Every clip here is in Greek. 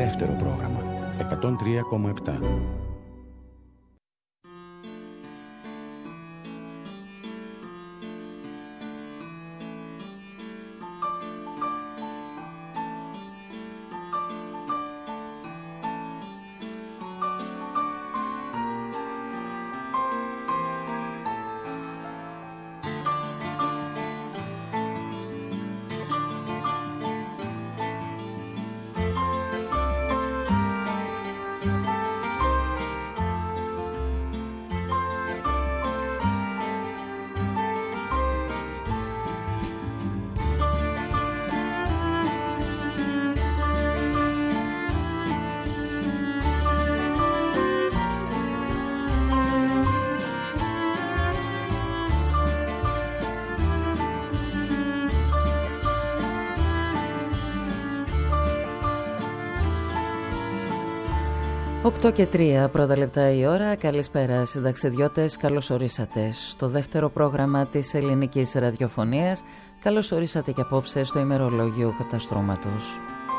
δεύτερο πρόγραμμα 103,7. Οκτώ και 3 πρώτα λεπτά η ώρα. Καλησπέρα συνταξιδιώτες, καλώς ορίσατε στο δεύτερο πρόγραμμα της ελληνικής ραδιοφωνίας. Καλώς ορίσατε και απόψε στο ημερολόγιο καταστρώματος.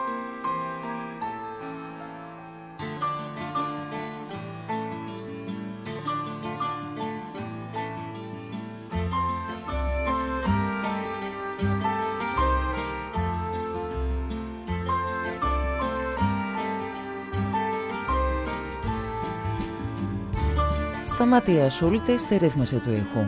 Σταματία Σούλτη στη ρύθμιση του ήχου.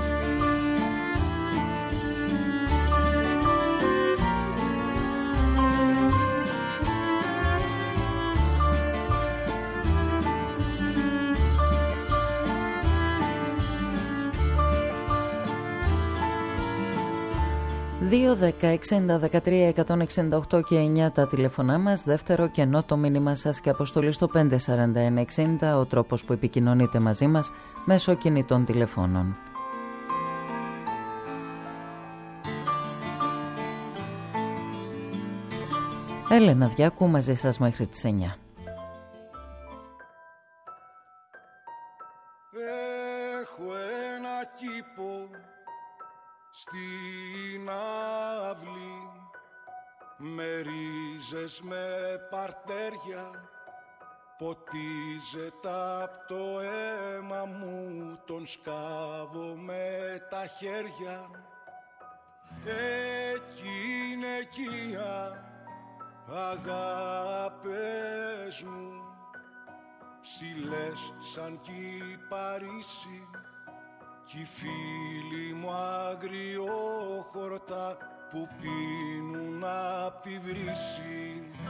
...2, 10, 60, 13, 168 και 9 τα τηλεφωνά μας. Δεύτερο κενό το μήνυμα σας και αποστολή στο 54160... ο τρόπος που επικοινωνείτε μαζί μας μέσω κινητών τηλεφώνων. Έλενα Διάκου μαζί σας μέχρι τις 9. Έχω ένα κήπο στην αυλή, με ρίζες, με παρτέρια, ποτίζεται απ' το αίμα μου, τον σκάβω με τα χέρια. Εκεί είναι οικία, αγάπες μου, ψηλές σαν κυπαρίσι, κι οι φίλοι μου αγριόχορτα που πίνουν απ' τη βρύση.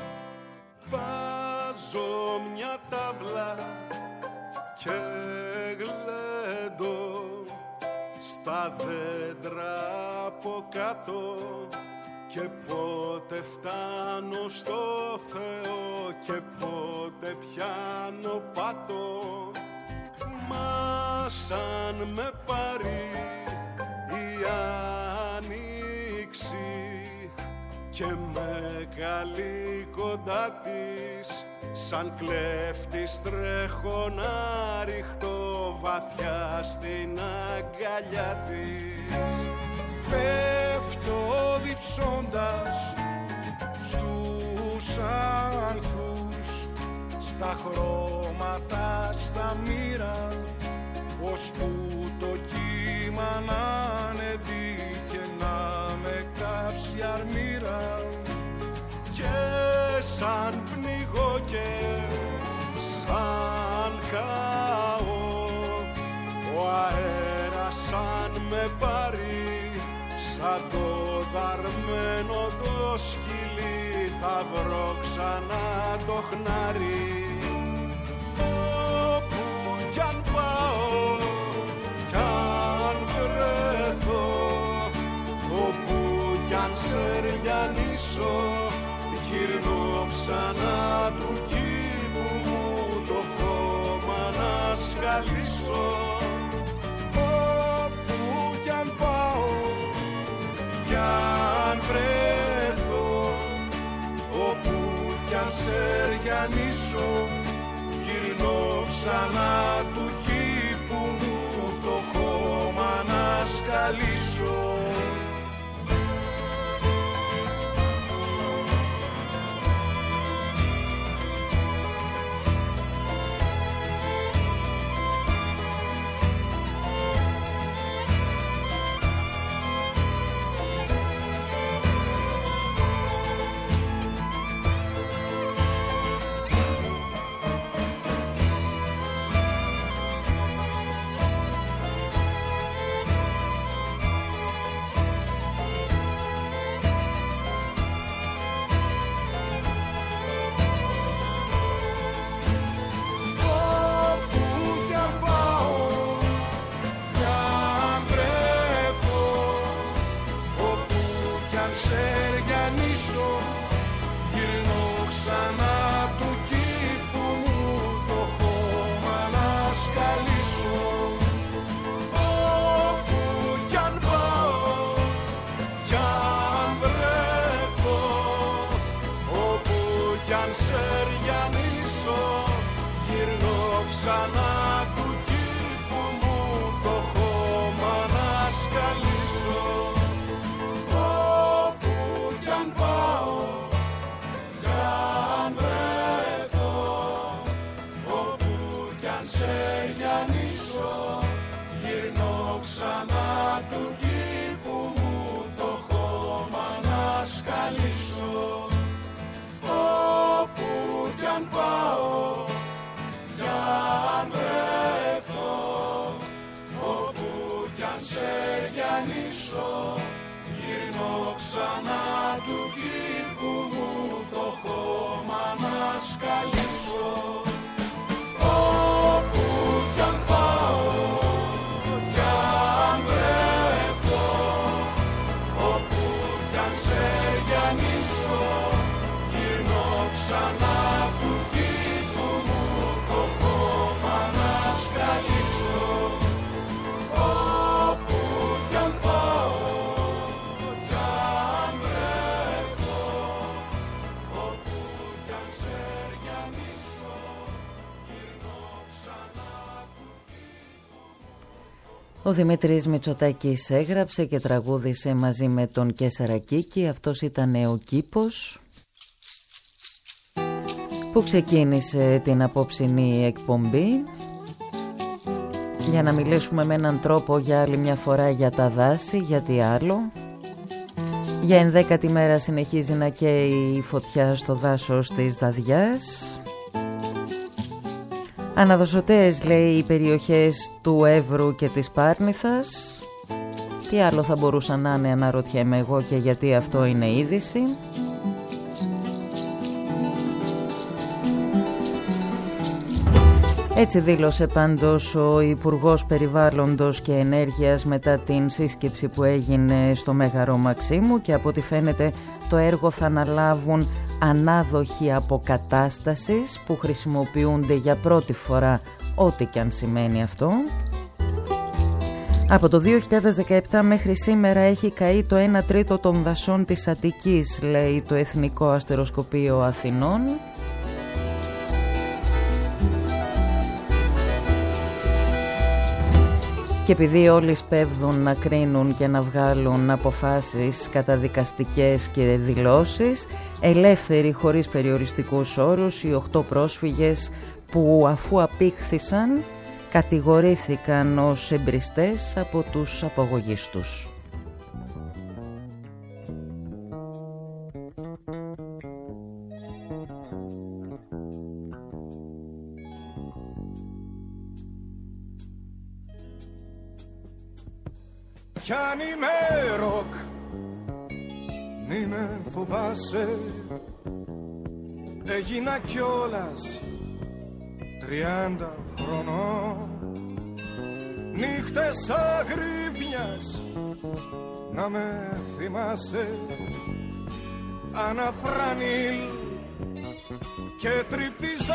Βάζω μια τάβλα και γλέντω στα δέντρα από κάτω, και πότε φτάνω στο Θεό και πότε πιάνω πάτο. Μα σαν με πάρει η άνοιξη και με καλεί κοντά της, σαν κλέφτης τρέχω να ριχτώ βαθιά στην αγκαλιά της. Πέφτω διψώντας στους ανθρούς, στα χρώματα, στα μοίρα, ώσπου το κύμα να ανεβεί και να με κάψει αρμύρα. Και σαν πνιγώ και σαν καώ, ο αέρας σαν με πάρει, σαν το δαρμένο το σκυλί, θα βρω ξανά το χνάρι. Όπου κι αν πάω, κι αν βρεθώ, όπου κι αν σεριανίσω, γυρνώ ξανά του κήπου μου το χώμα να σκαλίσω. Όπου κι αν πάω, κι αν βρεθώ, όπου κι αν σεριανίσω, γυρνώ ξανά του κήπου μου το χώμα να σκαλίσω. σκαλίσω, γυρνώ ξανά του κήπου μου το χώμα να σκαλίσω. Όπου κι αν πάω, κι αν βρεθώ, όπου κι αν σεριανίσω, γυρνώ ξανά του κήπου μου το χώμα να σκαλίσω. Όπου κι αν πάω, κι αν βρεθώ, όπου κι αν σεριανίσω, γυρνώ ξανά του κήπου μου το χώμα να σκαλίσω. Όπου κι αν πάω, κι αν βρεθώ, όπου κι αν σεριανίσω, γυρνώ ξανά του κήπου μου το χώμα να σκαλίσω. Όπου κι αν πάω, κι αν βρεθώ, όπου κι αν σεριανίσω, γυρνώ ξανά του κήπου μου το χώμα να σκαλίσω. Όπου κι αν πάω, κι αν βρεθώ, όπου κι αν σεριανίσω, γυρνώ ξανά του κήπου μου. Ο Δημήτρης Μητσοτάκης έγραψε και τραγούδισε μαζί με τον Κεσαρακίκη. Αυτός ήταν ο κήπος που ξεκίνησε την απόψινή εκπομπή για να μιλήσουμε με έναν τρόπο για άλλη μια φορά για τα δάση, γιατί άλλο. Για 11η μέρα συνεχίζει να καίει η φωτιά στο δάσος της Δαδιάς. Αναδοσωτές, λέει, οι περιοχές του Εύρου και της Πάρνηθας. Τι άλλο θα μπορούσα να είναι, αναρωτιέμαι εγώ, και γιατί αυτό είναι είδηση. Έτσι δήλωσε πάντως ο Υπουργός Περιβάλλοντος και Ενέργειας μετά την σύσκεψη που έγινε στο Μέγαρο Μαξίμου, και από ό,τι φαίνεται το έργο θα αναλάβουν ανάδοχοι αποκατάστασης που χρησιμοποιούνται για πρώτη φορά, ό,τι και αν σημαίνει αυτό. Από το 2017 μέχρι σήμερα έχει καεί το 1 τρίτο των δασών της Αττικής, λέει το Εθνικό Αστεροσκοπείο Αθηνών. Και επειδή όλοι σπέβδουν να κρίνουν και να βγάλουν αποφάσεις καταδικαστικές και δηλώσεις, ελεύθεροι χωρίς περιοριστικούς όρους οι 8 πρόσφυγες που, αφού απήχθησαν, κατηγορήθηκαν ως εμπριστές από τους απαγωγείς τους. Κι αν είμαι ροκ, μη με φοβάσαι, έγινα κιόλας 30 χρονών. Νύχτες αγρύπνιας να με θυμάσαι, αναφρανίλ και τριπτιζόλ.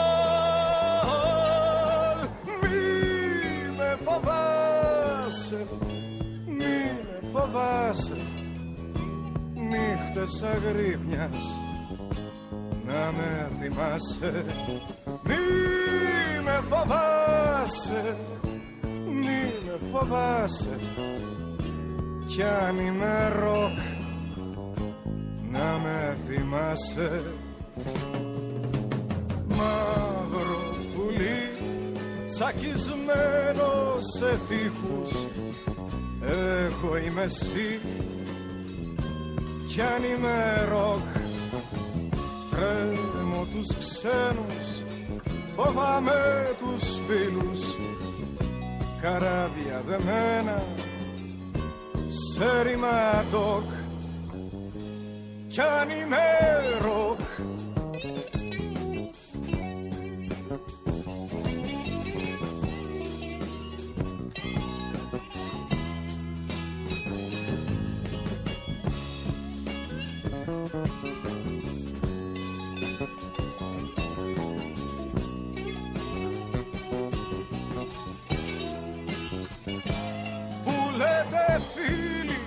Μη με φοβάσαι, μη με φοβάσαι, νύχτες αγρύπνιας να με θυμάσαι. Μη με φοβάσαι, μη με φοβάσαι, κι αν είμαι ροκ να με θυμάσαι. Μαύρο πουλί τσακισμένο σε τείχους, εγώ είμαι εσύ, κι αν είμαι ροκ τρέμω τους ξένους, φοβάμαι τους φίλους, καράβια δεμένα σε ρηματοκ, κι αν είμαι ροκ Που λέτε φίλοι,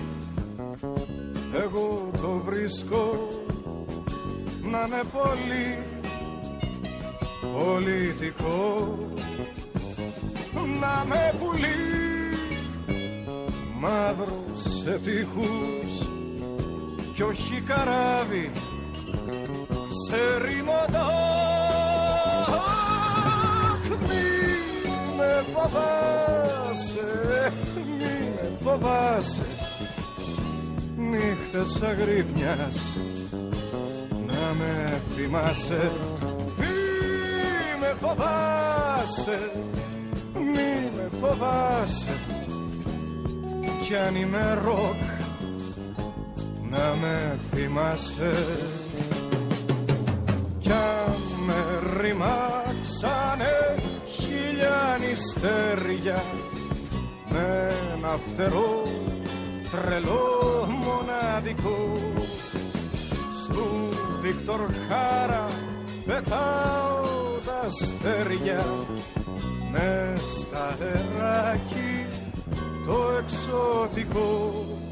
εγώ το βρίσκω να είναι πολύ πολιτικό, να με πουλεί μαύρο σε τείχους κι όχι καράβι σε ρημωτό. Μη με φοβάσαι, μη με φοβάσαι, νύχτες αγρύπνιας να με θυμάσαι. Μη με φοβάσαι, μη με φοβάσαι, κι αν είμαι ροκ να με θυμάσαι. Κι αν με ρημάξανε χίλια νηστέρια με ένα φτερό τρελό μοναδικό, στου Βίκτορ Χάρα πετάω τα αστέρια μες στα αεράκι το εξωτικό.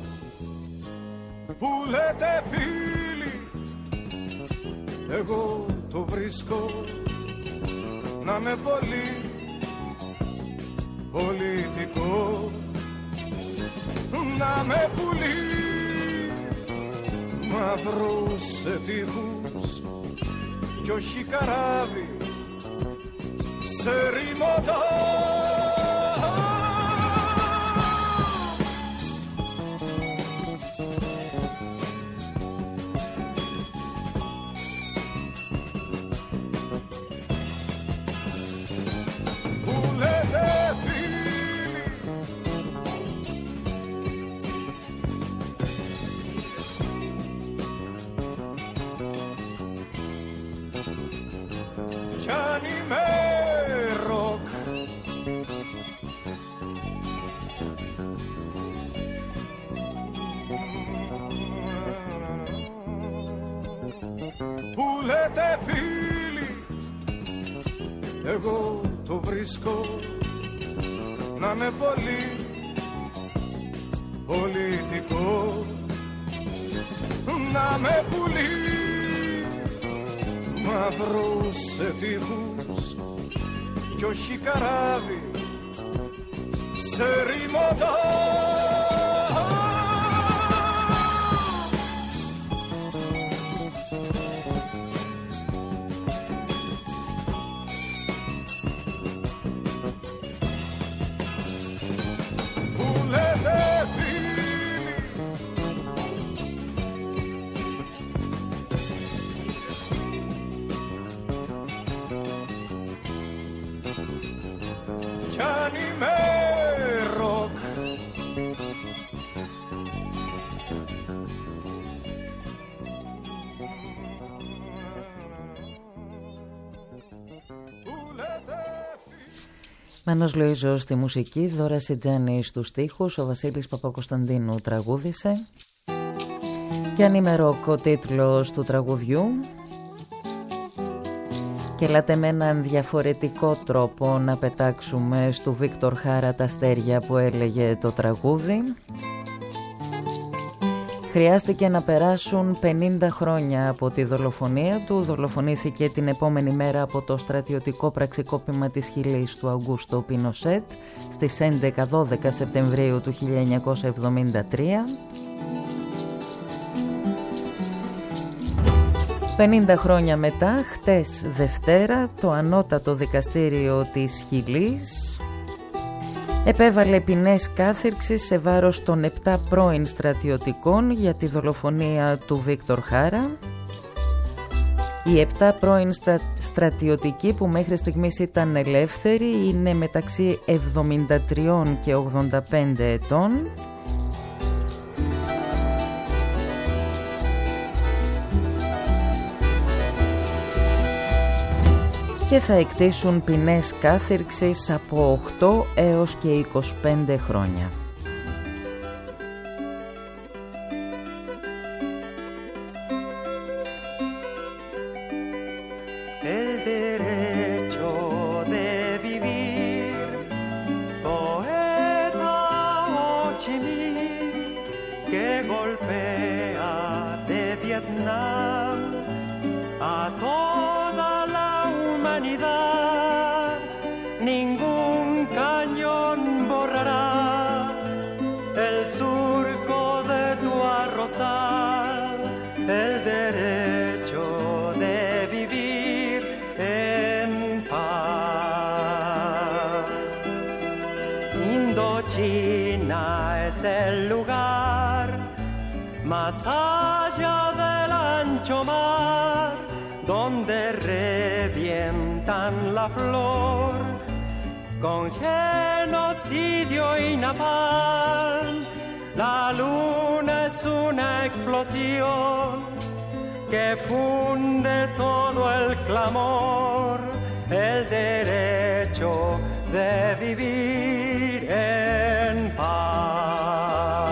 Που λέτε φίλοι, εγώ το βρίσκω να με πολύ πολιτικό, να με πουλεί μαύρο σε τείχους κι όχι καράβι σε ρημωτό. Λέτε φίλοι, εγώ το βρίσκω να με πολύ πολιτικό, να με πουλεί μαύρο σε τείχους κι όχι καράβι σε ρημωτό. Μάνος Λοΐζος στη μουσική, Δώρα Σιτζάνη στους στίχους, ο Βασίλης Παπακοσταντίνου τραγούδισε. Γιάννη Μερόκ ο τίτλος του τραγουδιού. Και ελάτε με έναν διαφορετικό τρόπο να πετάξουμε στο Βίκτορ Χάρα τα αστέρια που έλεγε το τραγούδι. Χρειάστηκε να περάσουν 50 χρόνια από τη δολοφονία του. Δολοφονήθηκε την επόμενη μέρα από το στρατιωτικό πραξικόπημα της Χιλής του Αγκούστο Πινοσέτ στις 11-12 Σεπτεμβρίου του 1973. 50 χρόνια μετά, χτες Δευτέρα, το Ανώτατο Δικαστήριο της Χιλής επέβαλε ποινές κάθυρξης σε βάρος των 7 πρώην στρατιωτικών για τη δολοφονία του Βίκτορ Χάρα. Οι 7 πρώην στρατιωτικοί που μέχρι στιγμής ήταν ελεύθεροι είναι μεταξύ 73 και 85 ετών. Και θα εκτίσουν ποινές κάθυρξης από 8 έως και 25 χρόνια. el derecho de vivir en paz. Indochina es el lugar más allá del ancho mar, donde revientan la flor con genocidio y napalm. La luna es una explosión que funde todo el clamor, el derecho de vivir en paz.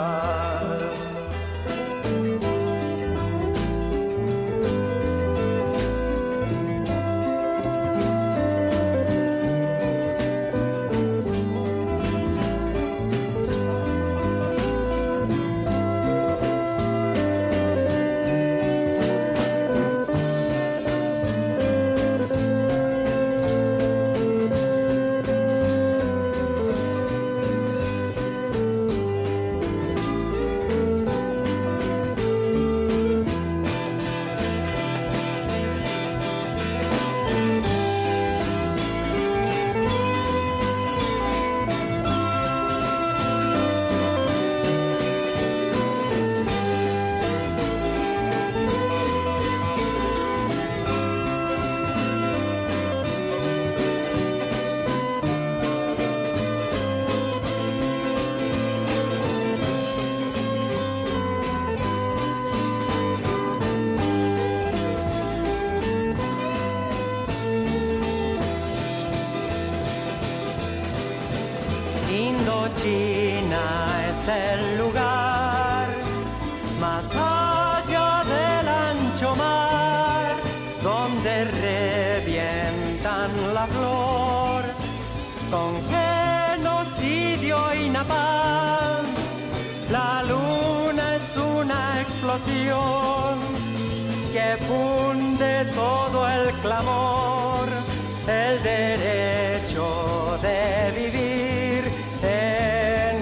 Indochina es el lugar más allá del ancho mar, donde revientan la flor con genocidio y napalm. La luna es una explosión que funde todo el clamor, el derecho de vivir en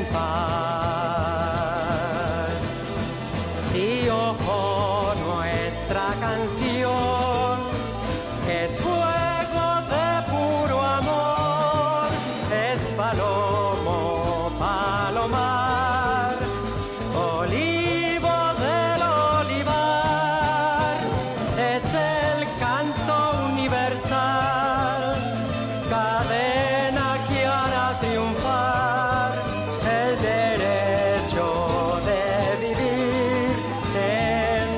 paz. Y ojo, nuestra canción es fuego de puro amor, es palomo, palomar, olivo del olivar, es el canto universal, cadena que hará triunfar el derecho de vivir en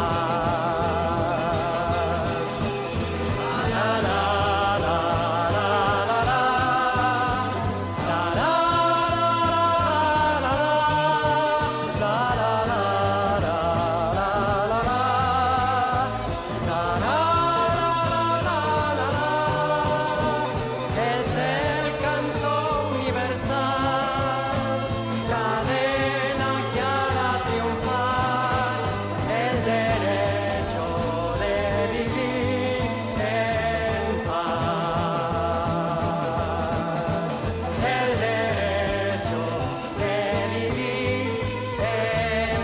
paz. La, la, la, la, la, la, la, la, la, es el canto universal, cadena que hará triunfar el derecho de vivir en paz, el derecho de vivir en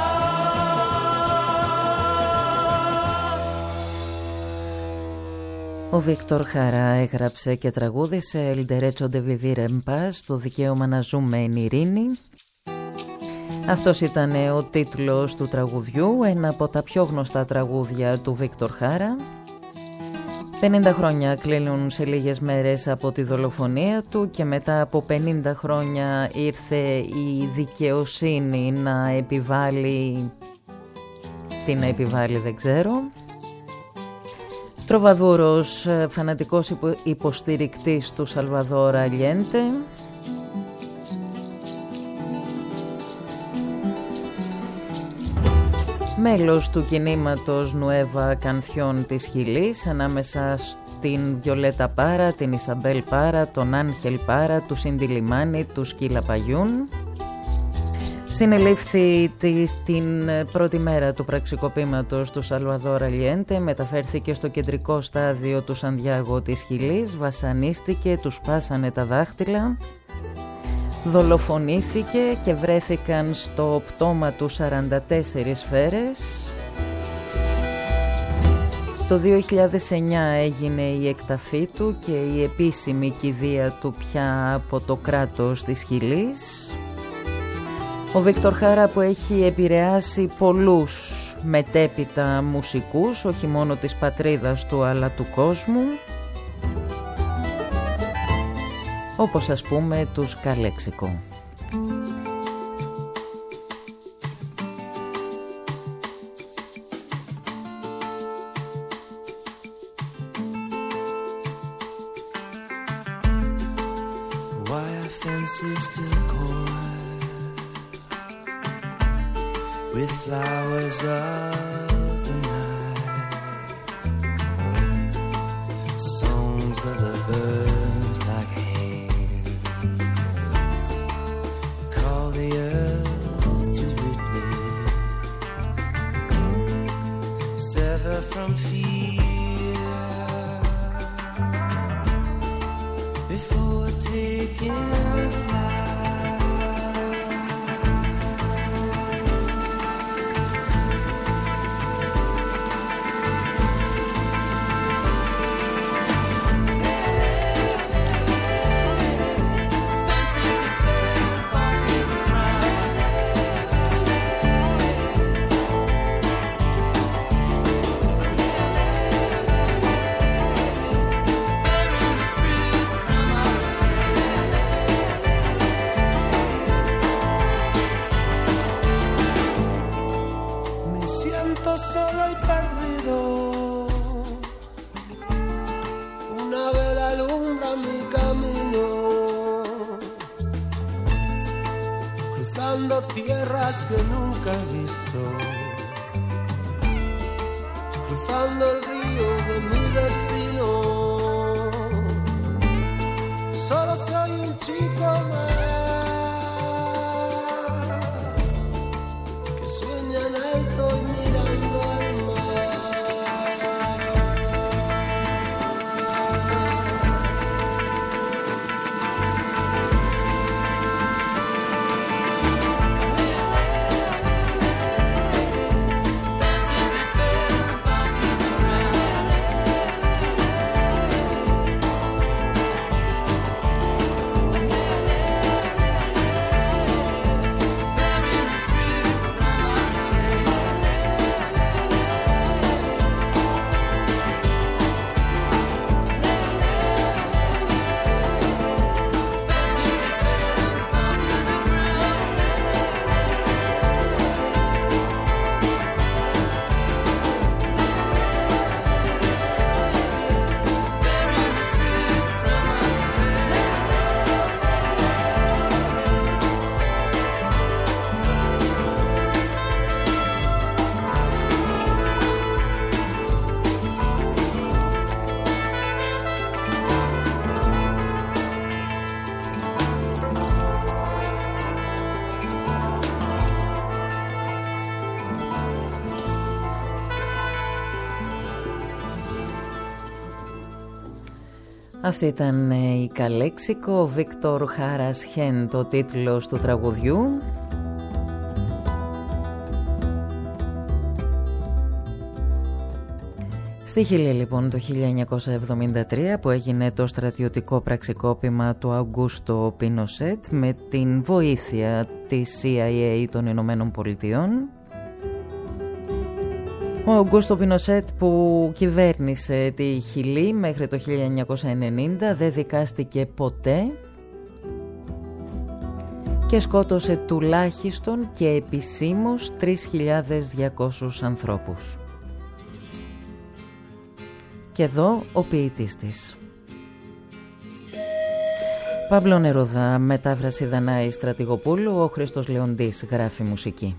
paz. Ο Βίκτορ Χαρά έγραψε και τραγούδισε El Derecho de Vivir en Paz, το δικαίωμα να ζούμε εν ειρήνη. Αυτός ήταν ο τίτλος του τραγουδιού, ένα από τα πιο γνωστά τραγούδια του Βίκτορ Χαρά. 50 χρόνια κλείνουν σε λίγες μέρες από τη δολοφονία του και μετά από 50 χρόνια ήρθε η δικαιοσύνη να επιβάλλει... Τι να επιβάλλει δεν ξέρω. Τροβαδούρος, φανατικός υποστηρικτής του Σαλβαδόρ Αλιέντε. Μέλος του κινήματος Νουέβα Κανθιόν της Χιλής, ανάμεσα στην Βιολέτα Πάρα, την Ισαμπέλ Πάρα, τον Άνχελ Πάρα, του Σίντι Λιμάνι, του Σκύλα Παγιούν. Συνελήφθη την πρώτη μέρα του πραξικοπήματος του Σαλβαδόρ Αλιέντε, μεταφέρθηκε στο κεντρικό στάδιο του Σαντιάγο της Χιλής, βασανίστηκε, του σπάσανε τα δάχτυλα. δολοφονήθηκε και βρέθηκαν στο πτώμα του 44 σφαίρες. Το 2009 έγινε η εκταφή του και η επίσημη κηδεία του πια από το κράτος της Χιλής. Ο Βίκτορ Χάρα, που έχει επηρεάσει πολλούς μετέπειτα μουσικούς, όχι μόνο της πατρίδας του αλλά του κόσμου, όπως ας πούμε τους Καλέξικο. With flowers of the night, songs of the birds like hands, call the earth to witness, sever from fear, before taking flight. Tierras que nunca he visto, cruzando el río de mi destino. Solo soy un chico más que sueña en alto y mirando al mar. Αυτή ήταν η Καλέξικο, Βίκτορ Χάρας Χεν, το τίτλος του τραγουδιού. Στη Χιλή λοιπόν το 1973 που έγινε το στρατιωτικό πραξικόπημα του Αουγκούστο Πινοσέτ με την βοήθεια της CIA των Ηνωμένων Πολιτειών. Ο Αουγκούστο Πινοσέτ, που κυβέρνησε τη Χιλή μέχρι το 1990, δεν δικάστηκε ποτέ και σκότωσε τουλάχιστον και επισήμως 3.200 ανθρώπους. Και εδώ ο ποιητής της. Παύλο Νερούδα, μετάφραση Δανάη Στρατηγοπούλου, ο Χρήστος Λεοντής γράφει μουσική.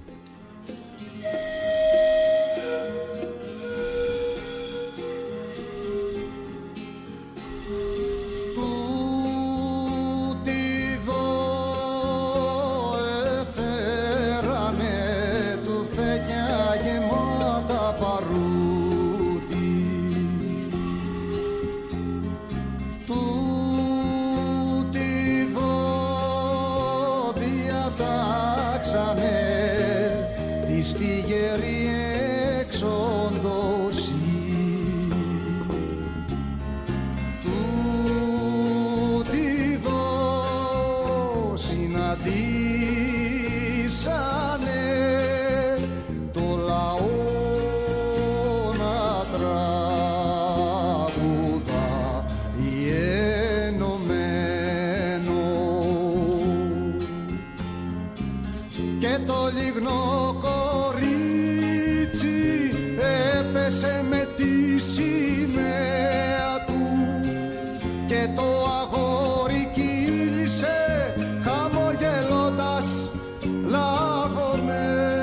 έπεσε με τη σημαία του και το αγόρι κύλησε χαμογελώντας λαβωμένο,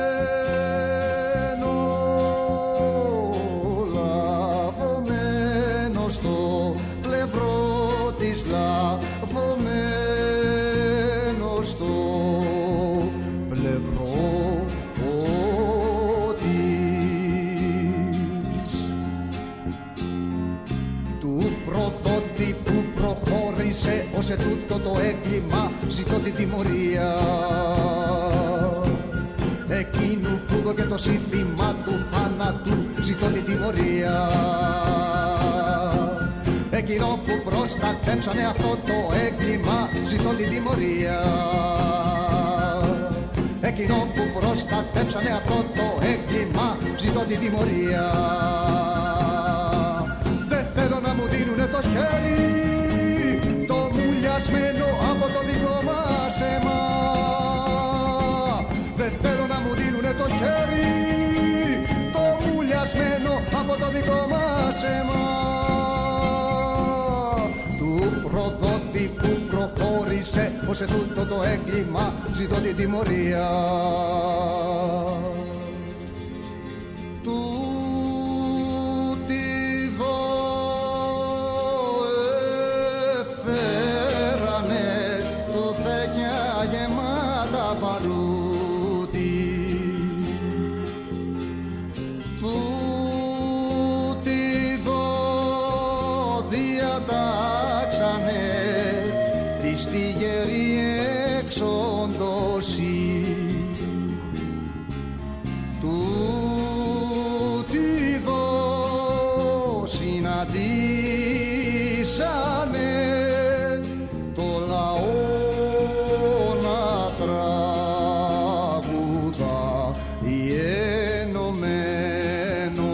λαβωμένο στο πλευρό της, λαβωμένο στο πλευρό της. Του προδότη που προχώρησε ως ετούτο το έγκλημα ζητώ την τιμωρία, εκείνου που δω και το σύνθημα του θάνατου ζητώ την τιμωρία, εκείνο που προστατέψανε αυτό το έγκλημα ζητώ την τιμωρία, εκείνο που προστατέψανε αυτό το έγκλημα ζητώ την τιμωρία. Δεν θέλω να μου δίνουνε το χέρι το μουλιασμένο από το δικό μας αίμα, δεν θέλω να μου δίνουνε το χέρι το μουλιασμένο από το δικό μας αίμα, του προδότη που προχώρησε ως ετούτο το έγκλημα ζητώ την τιμωρία. Στη γερή εξόντωση του τι δω συναντήσανε το λαό να τραγουδά ενωμένο,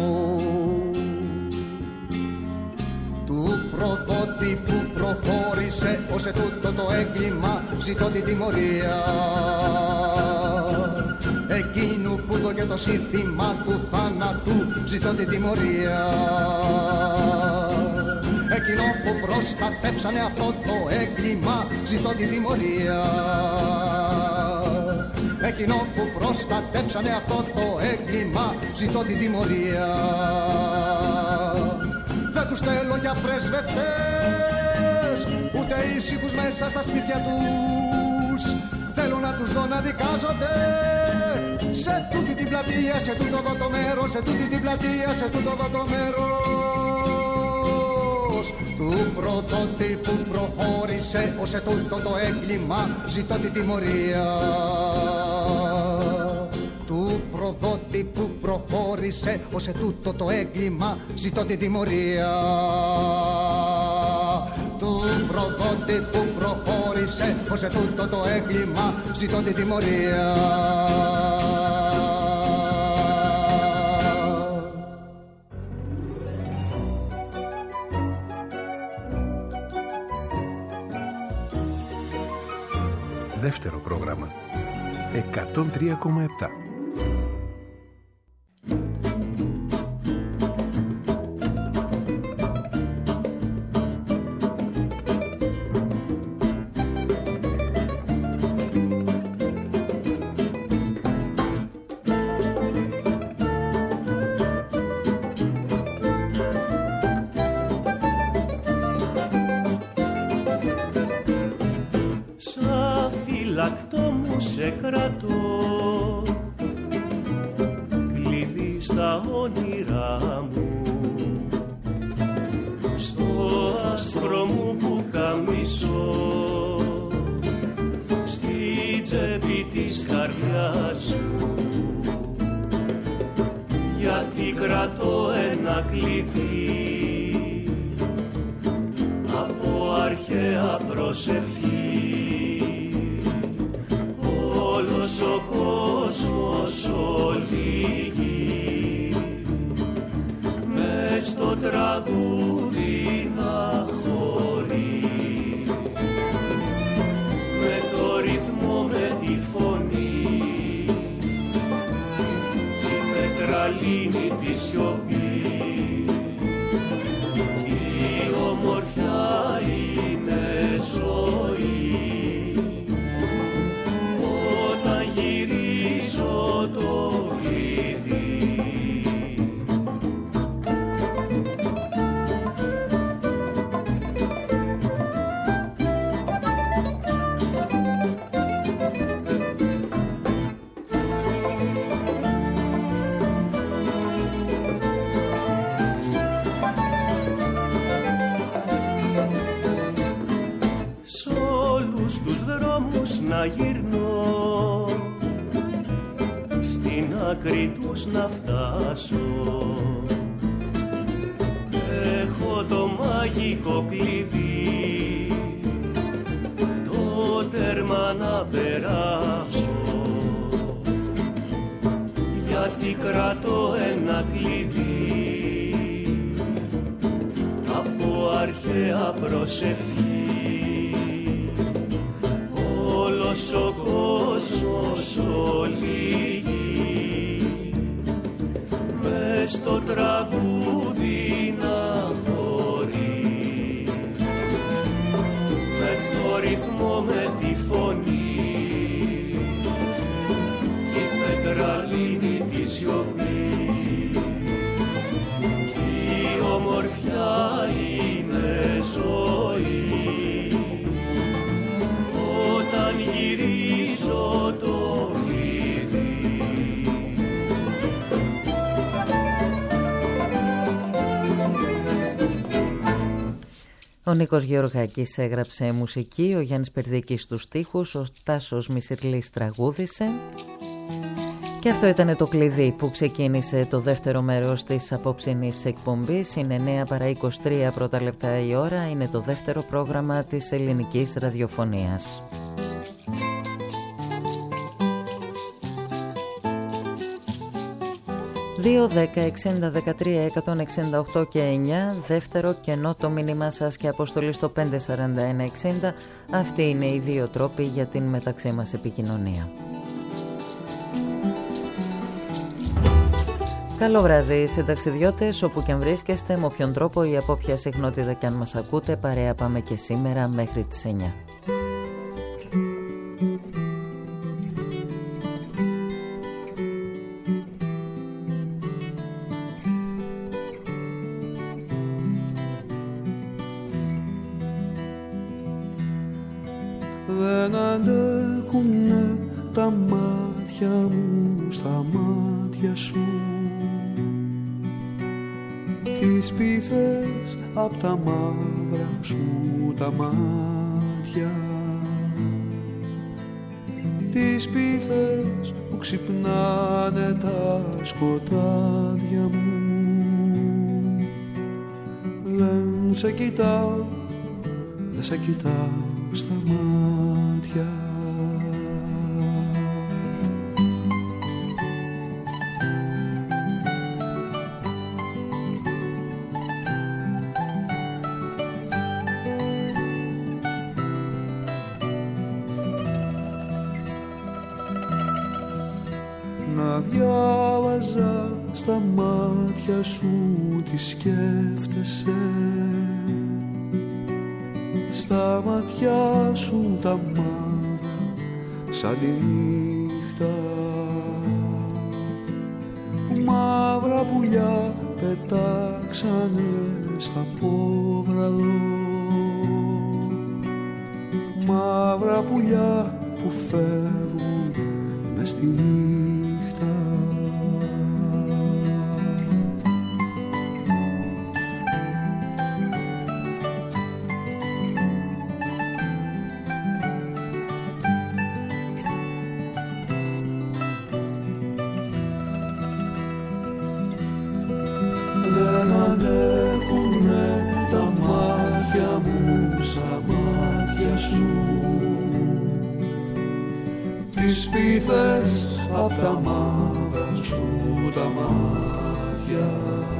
του προδότη που προχώρησε ως ετούτο το έγκλημα ζητώ την τιμωρία, εκείνου που το και το σύνθημα του θάνατου ζητώ την τιμωρία, εκείνο που προστατέψανε αυτό το έγκλημα ζητώ την τιμωρία, εκείνο που προστατέψανε αυτό το έγκλημα ζητώ την τιμωρία. Δεν τους θέλω για πρεσβευτές ούτε ήσυχους μέσα στα σπίτια τους, θέλω να τους δω να δικάζονται σε τούτη την πλατεία, σε τούτο εδώ το μέρος, σε τούτη την πλατεία, σε τούτο εδώ το μέρος, του προδότη που προχώρησε ως ετούτο το έγκλημα ζητώ την τιμωρία, του προδότη που προχώρησε ως ετούτο το έγκλημα ζητώ την τιμωρία, του προδότη που προχώρησε ως ετούτο το έγκλημα ζητώ την τιμωρία. Δεύτερο πρόγραμμα 103,7. Σε κρατώ, κλειδί στα όνειρά μου, στο άσπρο μου που καμίσω, στη τσέπη της καρδιάς μου, γιατί κρατώ ένα κλειδί από αρχαία προσευχή. Όλος ο κόσμος, όλη η γη, μες στο τραγούδι να χωρεί, με το ρυθμό, με τη φωνή, η πέτρα πετραλίνη τη σιωπή. Η ομορφιά είναι ζωή, όταν γυρίζω το κλειδί. Να γυρνώ, στην άκρη τους να φτάσω. Έχω το μαγικό κλειδί, το τέρμα να περάσω. Γιατί κρατώ ένα κλειδί από αρχαία προσευχή. Όλος ο κόσμος, όλη η γη, μες στο τραγούδι να χωρεί, με το ρυθμό, με τη φωνή, κι η πετραλίνη τη σιωπή, κι η ομορφιά είναι ζωή. Όταν γυρίζω το κλειδί. Ο Νίκος Γεωργάκης έγραψε μουσική, ο Γιάννης Περδίκης στους στίχους, ο Τάσος Μισηρλής τραγούδισε. Και αυτό ήταν το κλειδί που ξεκίνησε το δεύτερο μέρος της απόψινής εκπομπής. Είναι 9 παρά 23 πρώτα λεπτά η ώρα, είναι το δεύτερο πρόγραμμα της ελληνικής ραδιοφωνίας. 2-10-60-13-168 και 9, δεύτερο κενό το μήνυμά σας και αποστολή στο 541-60. Αυτοί είναι οι δύο τρόποι για την μεταξύ μας επικοινωνία. Καλό βράδυ συνταξιδιώτες, όπου και αν βρίσκεστε, με όποιον τρόπο ή από όποια συχνότητα και αν μας ακούτε, παρέα πάμε και σήμερα μέχρι τις 9. Δεν αντέχουνε τα μάτια μου στα μάτια σου, τις πίθες απ' τα μαύρα σου τα μάτια, τις πίθες που ξυπνάνε τα σκοτάδια μου. Δεν σε κοιτάω, δεν σε κοιτάω στα μάτια. Να διάβαζα στα μάτια σου τι σκέφτεσαι, στα μάτια σου τα μαύρα σαν τη νύχτα, μαύρα πουλιά πετάξανε στα πόβραδο, μαύρα πουλιά που φεύγουν μες στη νύχτα. Τις πίθες απ' τα μαύρα σου τα μάτια,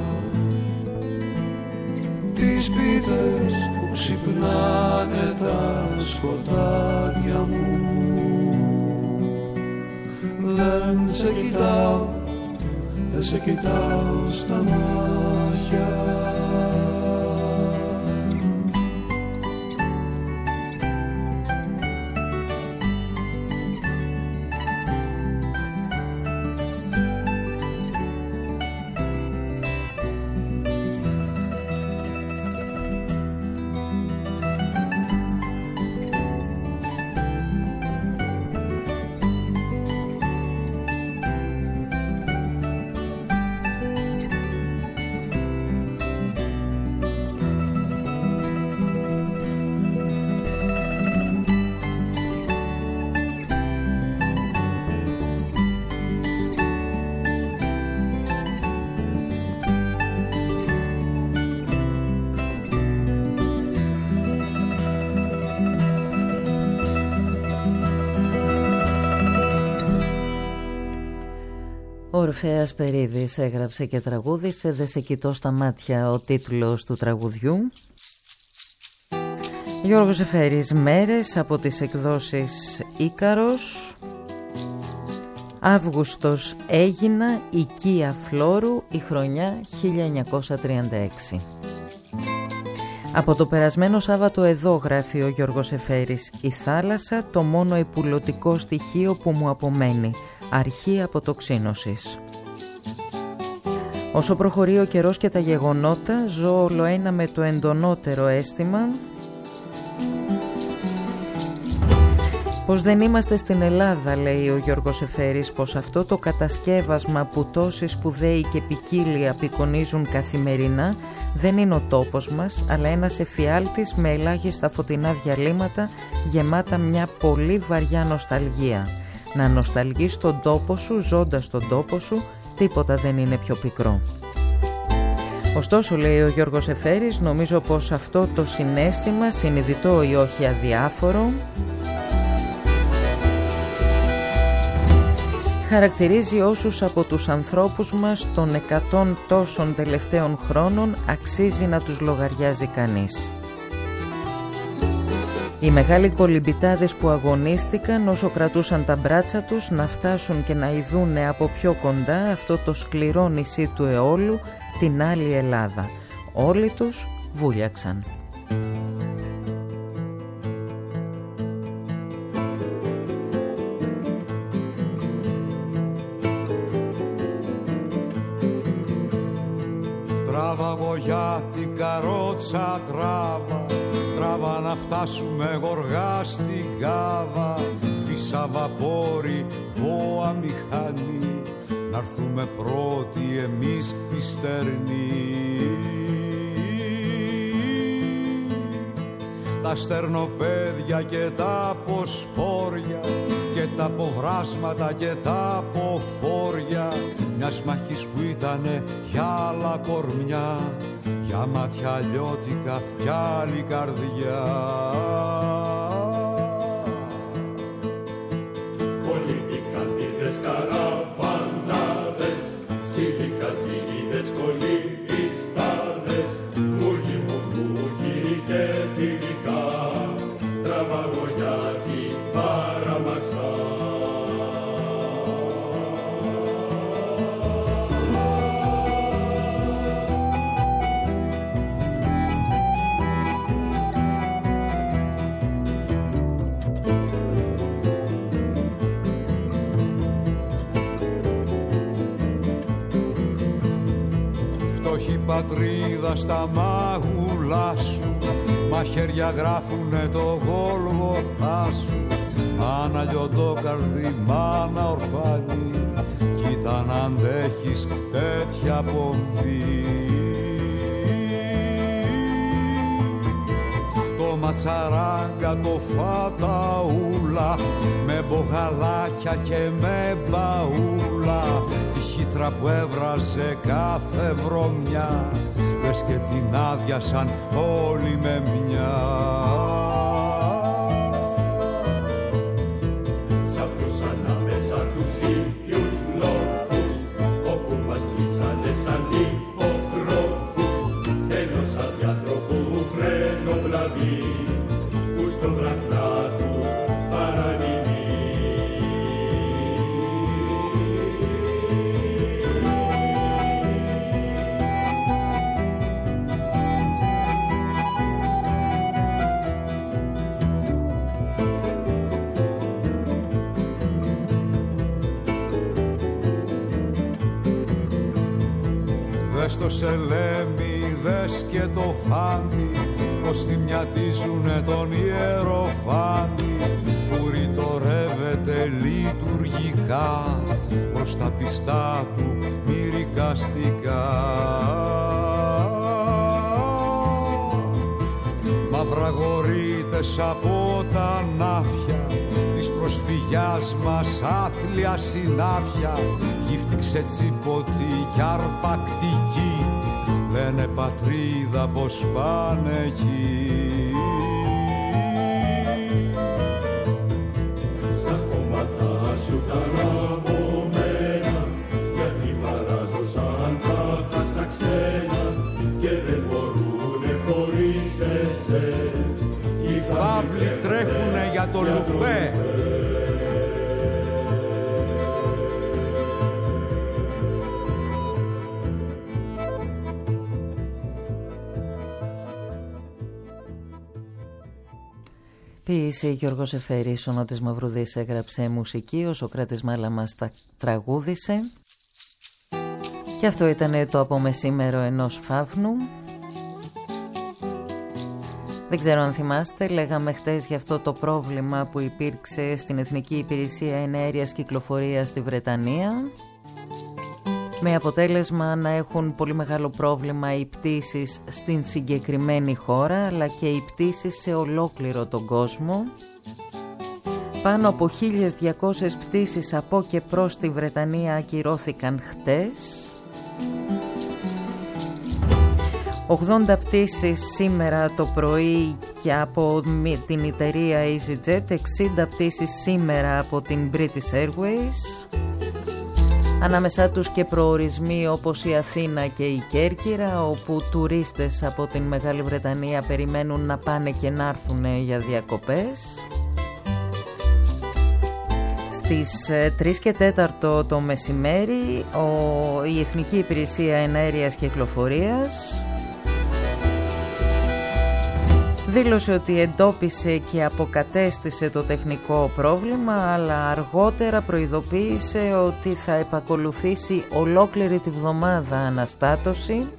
τις πίθες που ξυπνάνε τα σκοτάδια μου. Δεν σε κοιτάω, δεν σε κοιτάω στα μάτια. Ο Ορφέας Περίδης έγραψε και τραγούδισε «Δε σε κοιτώ στα μάτια» ο τίτλος του τραγουδιού. Γιώργος Εφέρης, «Μέρες» από τις εκδόσεις Ίκαρος. Αύγουστος έγινα, οικία Φλόρου, η χρονιά 1936. Από το περασμένο Σάββατο εδώ, γράφει ο Γιώργος Εφέρης, η θάλασσα το μόνο υπουλωτικό στοιχείο που μου απομένει, αρχή αποτοξίνωσης. Όσο προχωρεί ο καιρός και τα γεγονότα, ζω ολοένα με το εντονότερο αίσθημα πως δεν είμαστε στην Ελλάδα, λέει ο Γιώργος Εφέρης, πως αυτό το κατασκεύασμα που τόσοι σπουδαίοι και ποικίλοι απεικονίζουν καθημερινά δεν είναι ο τόπος μας, αλλά ένας εφιάλτης με ελάχιστα φωτεινά διαλύματα γεμάτα μια πολύ βαριά νοσταλγία. Να νοσταλγείς τον τόπο σου, ζώντας τον τόπο σου, τίποτα δεν είναι πιο πικρό. Ωστόσο, λέει ο Γιώργος Εφέρης, νομίζω πως αυτό το συναίσθημα, συνειδητό ή όχι αδιάφορο, χαρακτηρίζει όσους από τους ανθρώπους μας των 100 τόσων τελευταίων χρόνων αξίζει να τους λογαριάζει κανείς. Οι μεγάλοι κολυμπητάδες που αγωνίστηκαν όσο κρατούσαν τα μπράτσα τους να φτάσουν και να ειδούνε από πιο κοντά αυτό το σκληρό νησί του αιώλου, την άλλη Ελλάδα. Όλοι τους βούλιαξαν. Τράβαγω για την καρότσα, τράβα να φτάσουμε γοργά στην Κάβα. Φύσα βαπόρι, βόα μηχανή, να'ρθούμε πρώτοι εμείς οι στερνοί. Τα στερνοπέδια και τα ποσπόρια και τα ποβράσματα και τα ποφόρια μιας μάχης που ήτανε για άλλα κορμιά, για μάτια αλλιώτικα κι άλλη καρδιά. Πολιτικαντίδες, καραβανάδες, σιλικατσίδες, κολυμπιστάδες, μούργοι μουμούχοι και θηλυκά, τραβάγω για την παραμαξά. Φτωχή πατρίδα στα μάγουλά σου, μαχαίρια γράφουνε το Γολγοθά σου. Μάνα λιοντόκαρδη, μάνα ορφάνη, κοίτα να αντέχεις τέτοια πομπή. Το ματσαράγκα, το φαταούλα, με μπογαλάκια και με μπαούλα, τη χύτρα που έβραζε κάθε βρωμιά, λες και την άδειασαν όλοι με μια. Σ' αυτούς ανάμεσα τους ίδιους λόφους, όπου μας λύσανε σαν υποκρόφους, ενός αδιάτροπου φρενοβλαβή, που στο βραχνά του παραλυμεί. Δες το σελέμι, δες και το φάντι, πως θυμιατίζουνε τον ιεροφάντη που ρητορεύεται λειτουργικά προς τα πιστά του μυρικαστικά. Μαυραγορείτες από τα ναύια της προσφυγιάς μας άθλια συνάφια, γύφτηξε τσιποτή κι αρπακτική, λένε πατρίδα πως πάνε εκεί. Στα χώματα σου καραβωμένα, γιατί παράζωσαν τάχα στα ξένα και δεν μπορούνε χωρίς εσέ. Οι φαύλοι τρέχουνε για το λουφέ. Ποίηση Γιώργος Εφέρης, ο Νότης Μαυρουδής έγραψε μουσική, ο Σωκράτης Μάλαμας τα τραγούδισε. Και αυτό ήταν το απομεσήμερο ενός φαύνου. Δεν ξέρω αν θυμάστε, λέγαμε χτες για αυτό το πρόβλημα που υπήρξε στην Εθνική Υπηρεσία Εναέριας Κυκλοφορίας στη Βρετανία, με αποτέλεσμα να έχουν πολύ μεγάλο πρόβλημα οι πτήσεις στην συγκεκριμένη χώρα, αλλά και οι πτήσεις σε ολόκληρο τον κόσμο. Πάνω από 1.200 πτήσεις από και προς τη Βρετανία ακυρώθηκαν χτες. 80 πτήσεις σήμερα το πρωί και από την εταιρεία EasyJet, 60 πτήσεις σήμερα από την British Airways. Ανάμεσά τους και προορισμοί όπως η Αθήνα και η Κέρκυρα, όπου τουρίστες από την Μεγάλη Βρετανία περιμένουν να πάνε και να έρθουν για διακοπές. Στις 3 και 4 το μεσημέρι η Εθνική Υπηρεσία Εναέριας Κυκλοφορίας δήλωσε ότι εντόπισε και αποκατέστησε το τεχνικό πρόβλημα, αλλά αργότερα προειδοποίησε ότι θα επακολουθήσει ολόκληρη τη βδομάδα αναστάτωση.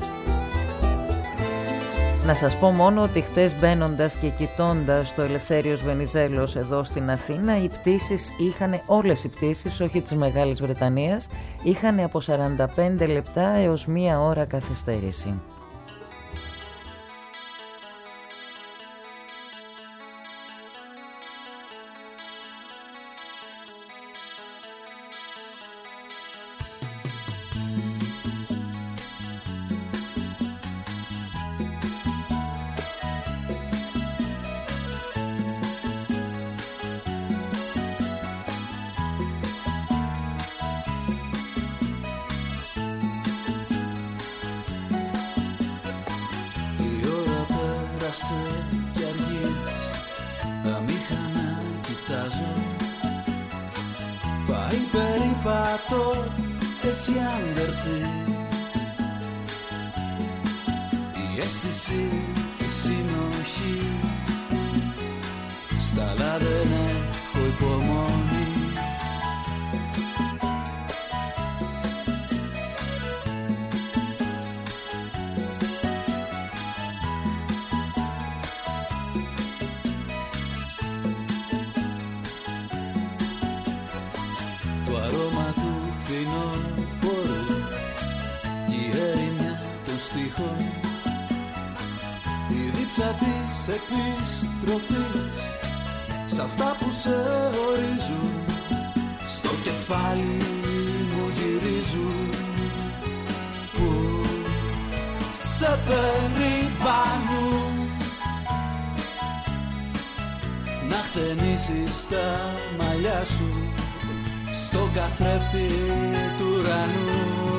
Να σας πω μόνο ότι χτες, μπαίνοντας και κοιτώντας το Ελευθέριος Βενιζέλος εδώ στην Αθήνα, οι πτήσεις είχαν, όλες οι πτήσεις, όχι της Μεγάλης Βρετανίας, είχαν από 45 λεπτά έως 1 ώρα καθυστέρηση. Εσύ αντερθεί η αίσθηση, η συνοχή, στα άλλα δεν έχω υπομονή. Το αρώμα του φθινόπωρου κι η έρημια των στίχων, η δίψα της επιστροφής σ' αυτά που σε ορίζουν, στο κεφάλι μου γυρίζουν, που σε περιπάνουν, να χτενίσεις τα μαλλιά σου στον καθρέφτη του ουρανού.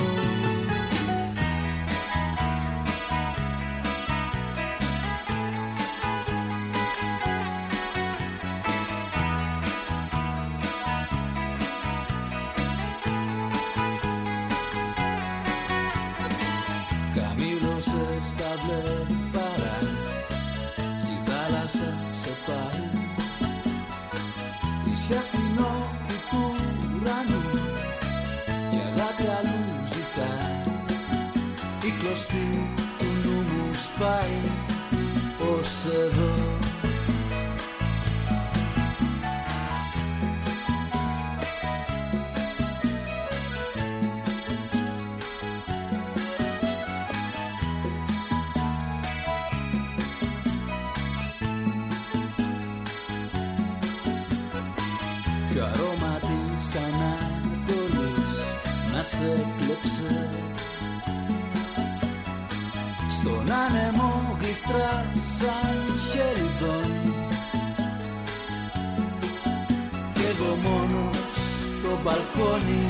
Χαμήλωσες τα βλέφαρα κι η θάλασσα σε πάει, ίσια στην όχθη του ουρανού, η αγάπη αλλού κλωστή του νου μου σπάει ως εδώ. Ποιο αρώμα της Ανατολής να σε κλέψε, στον άνεμο γλιστρά σαν χεριδόνι, κι εγώ μόνος στο μπαλκόνι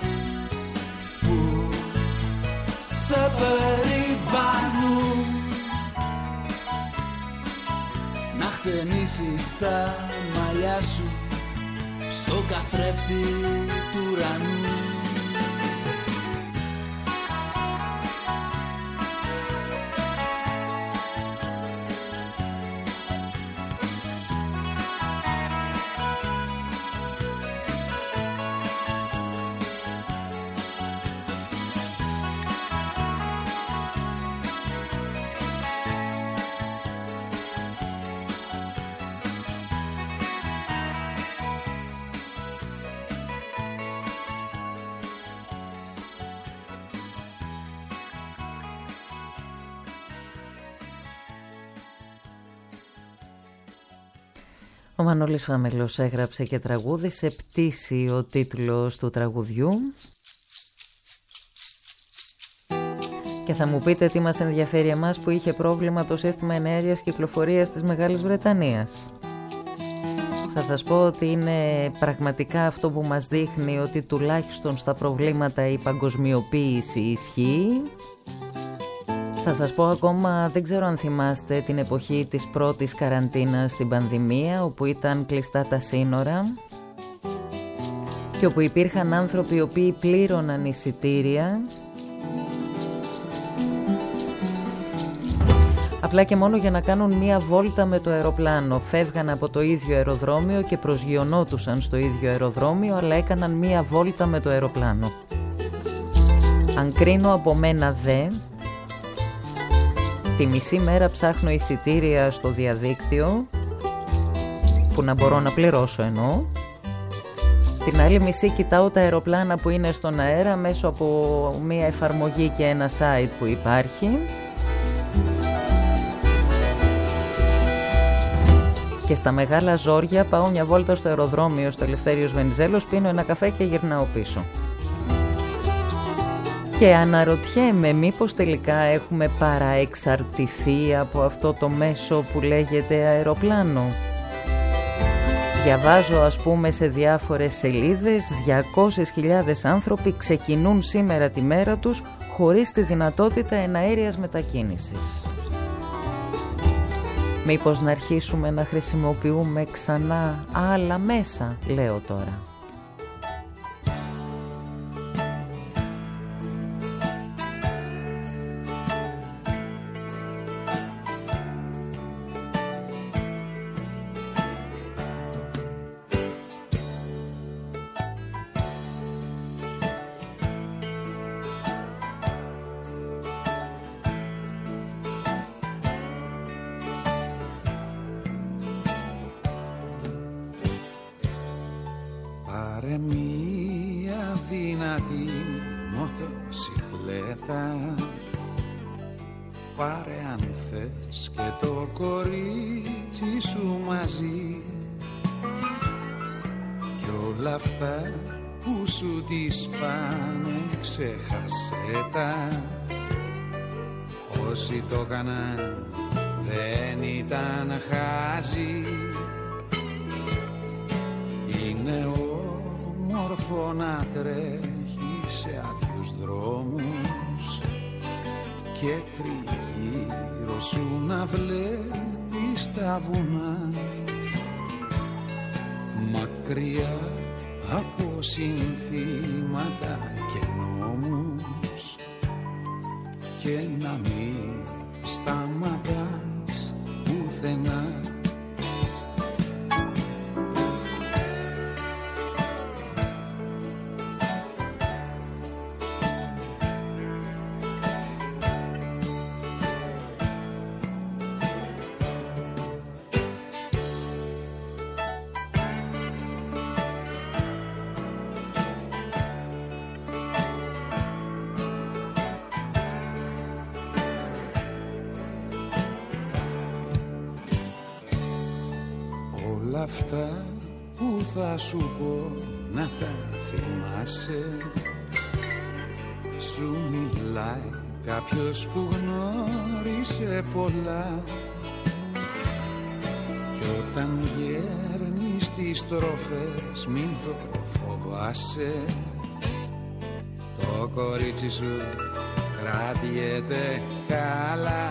που σε περιβάλλουν, να χτενίσεις τα μαλλιά σου στο καθρέφτη του ουρανού. Ο Μανώλης Φαμελός έγραψε και τραγούδισε «Πτήση» ο τίτλος του τραγουδιού. Και θα μου πείτε τι μας ενδιαφέρει εμάς που είχε πρόβλημα το σύστημα ενέργειας κυκλοφορίας της Μεγάλης Βρετανίας. Θα σας πω ότι είναι πραγματικά αυτό που μας δείχνει ότι τουλάχιστον στα προβλήματα η παγκοσμιοποίηση ισχύει. Θα σας πω ακόμα, δεν ξέρω αν θυμάστε την εποχή της πρώτης καραντίνας στην πανδημία, όπου ήταν κλειστά τα σύνορα και όπου υπήρχαν άνθρωποι οι οποίοι πλήρωναν εισιτήρια απλά και μόνο για να κάνουν μία βόλτα με το αεροπλάνο. Φεύγαν από το ίδιο αεροδρόμιο και προσγειωνόντουσαν στο ίδιο αεροδρόμιο, αλλά έκαναν μία βόλτα με το αεροπλάνο. Αν κρίνω από μένα δε, τη μισή μέρα ψάχνω εισιτήρια στο διαδίκτυο που να μπορώ να πληρώσω εννοώ. Την άλλη μισή κοιτάω τα αεροπλάνα που είναι στον αέρα μέσω από μία εφαρμογή και ένα site που υπάρχει. Και στα μεγάλα ζόρια πάω μια βόλτα στο αεροδρόμιο στο Ελευθέριος Βενιζέλος, πίνω ένα καφέ και γυρνάω πίσω. Και αναρωτιέμαι μήπως τελικά έχουμε παραεξαρτηθεί από αυτό το μέσο που λέγεται αεροπλάνο. Διαβάζω ας πούμε σε διάφορες σελίδες 200.000 άνθρωποι ξεκινούν σήμερα τη μέρα τους χωρίς τη δυνατότητα εναέριας μετακίνησης. Μήπως να αρχίσουμε να χρησιμοποιούμε ξανά άλλα μέσα, λέω τώρα. Πάρε μία δυνατή μοτοσικλέτα, πάρε αν θες και το κορίτσι σου μαζί, κι όλα αυτά που σου τις πάνε ξέχασέ τα. Όσοι το έκαναν δεν ήταν χάζι. Είναι όμορφο να τρέχει σε άδειους δρόμους και τριγύρω σου να βλέπεις τα βουνά, μακριά από συνθήματα και νόμους, και να μην σταματάς πουθενά. αυτά που θα σου πω να τα θυμάσαι. Σου μιλάει κάποιος που γνώρισε πολλά κι όταν γέρνεις τις στροφές μην το φοβάσαι. Το κορίτσι σου κρατιέται καλά.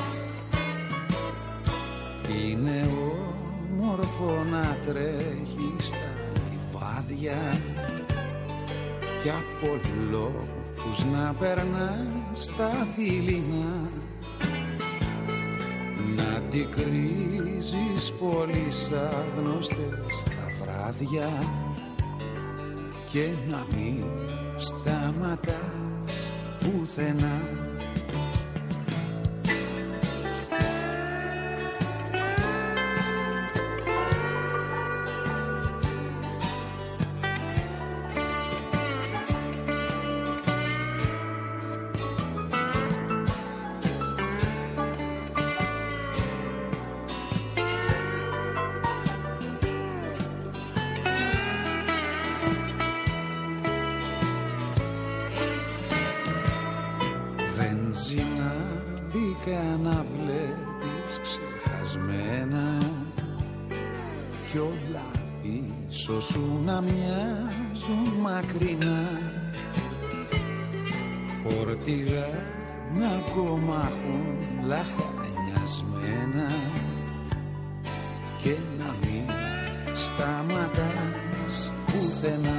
Είναι όμορφο να τρέχει στα λιβάδια κι από λόφους να περνά στα θηλυνά. Να την κρίζεις πολύ άγνωστες τα βράδια και να μην σταματάς πουθενά. Να βλέπεις ξεχασμένα κι όλα πίσω σου να μοιάζουν μακρινά. Φορτηγά να ακόμα έχουν λαχανιασμένα και να μην σταματάς πουθενά.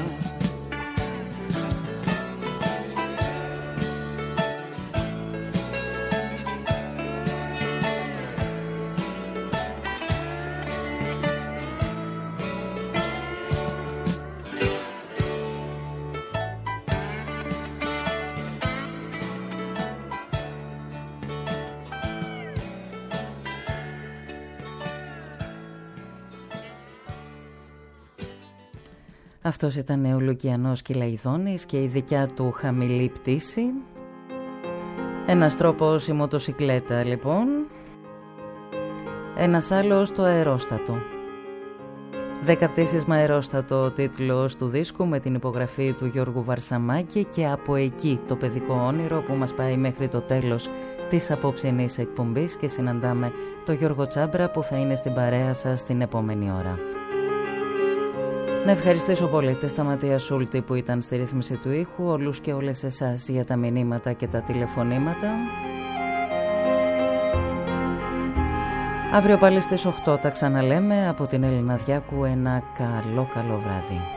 Αυτός ήταν ο Λουκιανός Κυλαϊδόνης και η δικιά του χαμηλή πτήση. Ένας τρόπος η μοτοσικλέτα λοιπόν. Ένας άλλος το αερόστατο. 10 πτήσες με αερόστατο ο τίτλος του δίσκου με την υπογραφή του Γιώργου Βαρσαμάκη και από εκεί το παιδικό όνειρο που μας πάει μέχρι το τέλος της απόψινής εκπομπής και συναντάμε το Γιώργο Τσάμπρα που θα είναι στην παρέα σας την επόμενη ώρα. Να ευχαριστήσω πολύ τη Σταματία Σούλτη που ήταν στη ρύθμιση του ήχου, όλους και όλες εσάς για τα μηνύματα και τα τηλεφωνήματα. Αύριο πάλι στις 8 τα ξαναλέμε. Από την Έλληνα Διάκου ένα καλό βράδυ.